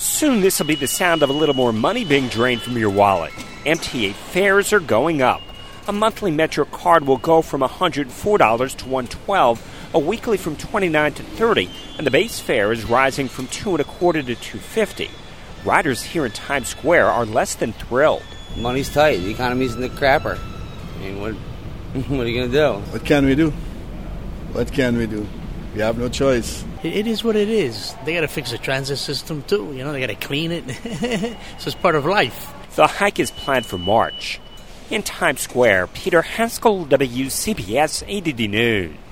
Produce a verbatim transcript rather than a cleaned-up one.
Soon this will be the sound of a little more money being drained from your wallet. M T A fares are going up. A monthly Metro card will go from one hundred four dollars to one hundred twelve dollars, a weekly from twenty-nine dollars to thirty dollars, and the base fare is rising from two and a quarter to two fifty. Riders here in Times Square are less than thrilled. Money's tight. The economy's in the crapper. I mean, what, what are you going to do? What can we do? What can we do? We have no choice. It, it is what it is. They got to fix the transit system, too. You know, they got to clean it. So it's part of life. The hike is planned for March. In Times Square, Peter Haskell, W C B S eight eighty News.